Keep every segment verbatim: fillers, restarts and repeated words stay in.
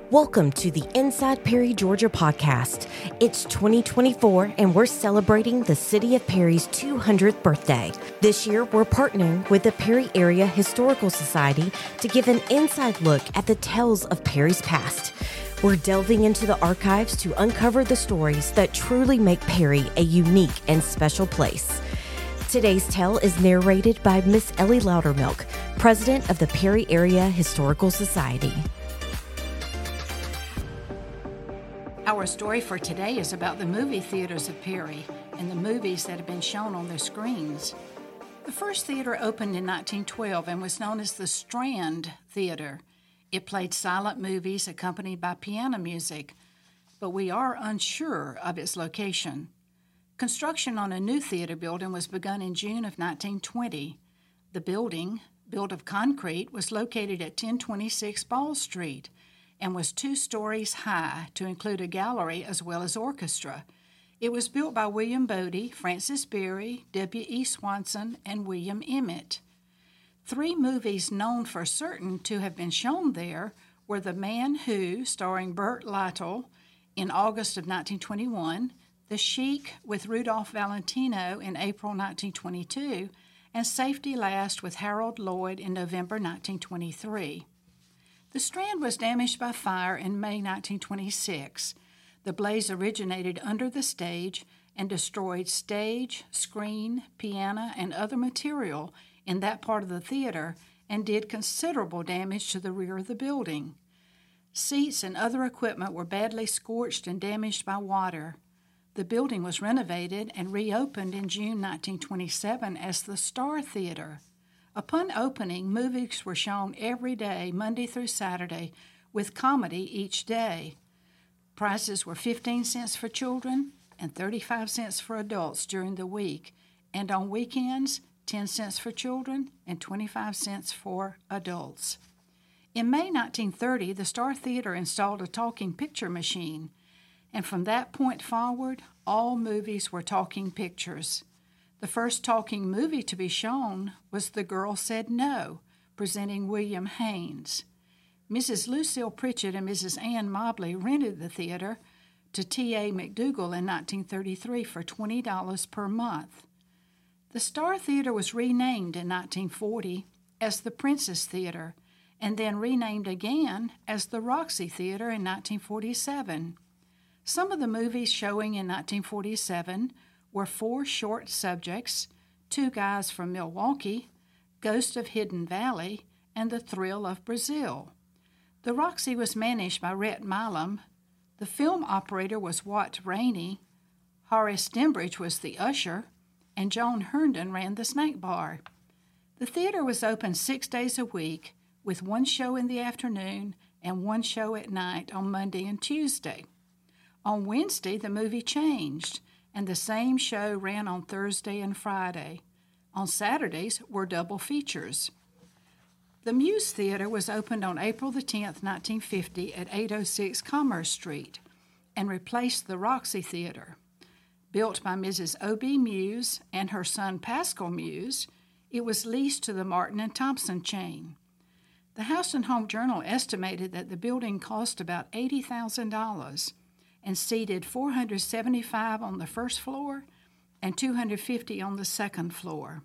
Welcome to the Inside Perry, Georgia podcast. It's twenty twenty-four and we're celebrating the City of Perry's two hundredth birthday. This year, we're partnering with the Perry Area Historical Society to give an inside look at the tales of Perry's past. We're delving into the archives to uncover the stories that truly make Perry a unique and special place. Today's tale is narrated by Miss Ellie Loudermilk, president of the Perry Area Historical Society. Our story for today is about the movie theaters of Perry and the movies that have been shown on their screens. The first theater opened in nineteen twelve and was known as the Strand Theater. It played silent movies accompanied by piano music, but we are unsure of its location. Construction on a new theater building was begun in June of nineteen twenty. The building, built of concrete, was located at ten twenty-six Ball Street and was two stories high to include a gallery as well as orchestra. It was built by William Bodie, Francis Berry, W E. Swanson, and William Emmett. Three movies known for certain to have been shown there were The Man Who, starring Burt Lytle, in August of nineteen twenty-one, The Sheik with Rudolph Valentino in April nineteen twenty-two, and Safety Last with Harold Lloyd in November nineteen twenty-three. The Strand was damaged by fire in May nineteen twenty-six. The blaze originated under the stage and destroyed stage, screen, piano, and other material in that part of the theater and did considerable damage to the rear of the building. Seats and other equipment were badly scorched and damaged by water. The building was renovated and reopened in June nineteen twenty-seven as the Star Theater. Upon opening, movies were shown every day, Monday through Saturday, with comedy each day. Prices were fifteen cents for children and thirty-five cents for adults during the week, and on weekends, ten cents for children and twenty-five cents for adults. In May nineteen thirty, the Star Theater installed a talking picture machine, and from that point forward, all movies were talking pictures. The first talking movie to be shown was The Girl Said No, presenting William Haynes. Missus Lucille Pritchett and Missus Ann Mobley rented the theater to T A McDougall in nineteen thirty-three for twenty dollars per month. The Star Theater was renamed in nineteen forty as the Princess Theater and then renamed again as the Roxy Theater in nineteen forty-seven. Some of the movies showing in nineteen forty-seven were Four Short Subjects, Two Guys from Milwaukee, Ghost of Hidden Valley, and The Thrill of Brazil. The Roxy was managed by Rhett Milam. The film operator was Watt Rainey. Horace Dembridge was the usher, and Joan Herndon ran the snack bar. The theater was open six days a week, with one show in the afternoon and one show at night on Monday and Tuesday. On Wednesday, the movie changed, and the same show ran on Thursday and Friday. On Saturdays were double features. The Muse Theater was opened on April the tenth, nineteen fifty at eight oh six Commerce Street and replaced the Roxy Theater. Built by Missus O B Muse and her son Pascal Muse, it was leased to the Martin and Thompson chain. The House and Home Journal estimated that the building cost about eighty thousand dollars and seated four hundred seventy-five on the first floor and two hundred fifty on the second floor.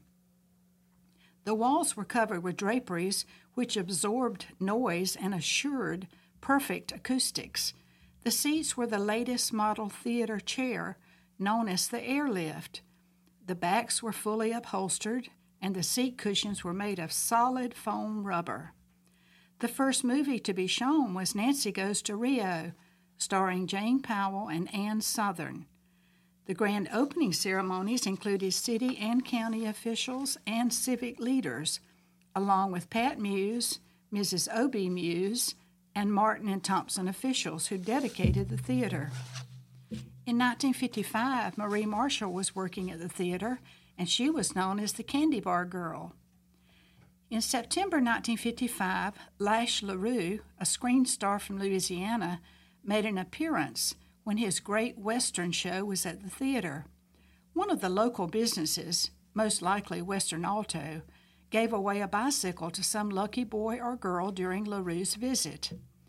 The walls were covered with draperies which absorbed noise and assured perfect acoustics. The seats were the latest model theater chair, known as the airlift. The backs were fully upholstered, and the seat cushions were made of solid foam rubber. The first movie to be shown was Nancy Goes to Rio, starring Jane Powell and Ann Southern. The grand opening ceremonies included city and county officials and civic leaders, along with Pat Muse, Missus O B Muse, and Martin and Thompson officials who dedicated the theater. In nineteen fifty-five, Marie Marshall was working at the theater, and she was known as the Candy Bar Girl. In September nineteen fifty-five, Lash LaRue, a screen star from Louisiana, made an appearance when his Great Western show was at the theater. One of the local businesses, most likely Western Auto, gave away a bicycle to some lucky boy or girl during LaRue's visit.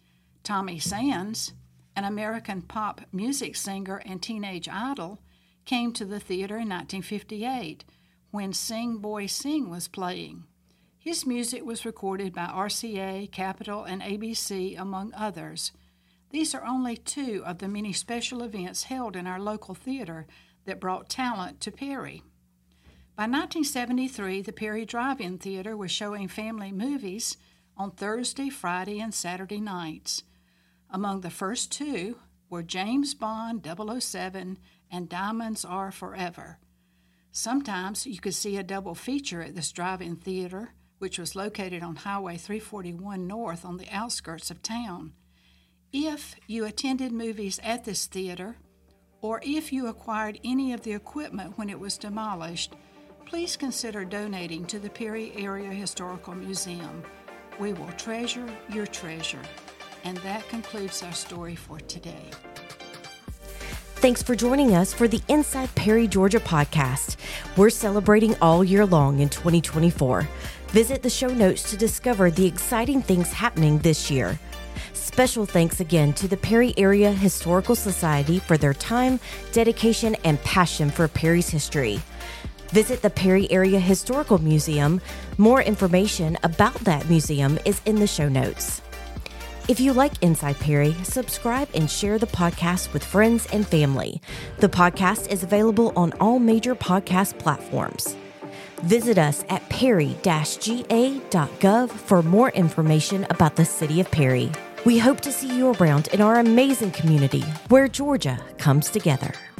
Tommy Sands, an American pop music singer and teenage idol, came to the theater in nineteen fifty-eight when Sing Boy Sing was playing. His music was recorded by R C A, Capitol, and A B C, among others. These are only two of the many special events held in our local theater that brought talent to Perry. By nineteen seventy-three, the Perry Drive-In Theater was showing family movies on Thursday, Friday, and Saturday nights. Among the first two were James Bond double oh seven and Diamonds Are Forever. Sometimes you could see a double feature at this drive-in theater, which was located on Highway three forty-one North on the outskirts of town. If you attended movies at this theater, or if you acquired any of the equipment when it was demolished, please consider donating to the Perry Area Historical Museum. We will treasure your treasure. And that concludes our story for today. Thanks for joining us for the Inside Perry, Georgia podcast. We're celebrating all year long in twenty twenty-four. Visit the show notes to discover the exciting things happening this year. Special thanks again to the Perry Area Historical Society for their time, dedication, and passion for Perry's history. Visit the Perry Area Historical Museum. More information about that museum is in the show notes. If you like Inside Perry, subscribe and share the podcast with friends and family. The podcast is available on all major podcast platforms. Visit us at perry dash g a dot gov for more information about the city of Perry. We hope to see you around in our amazing community where Georgia comes together.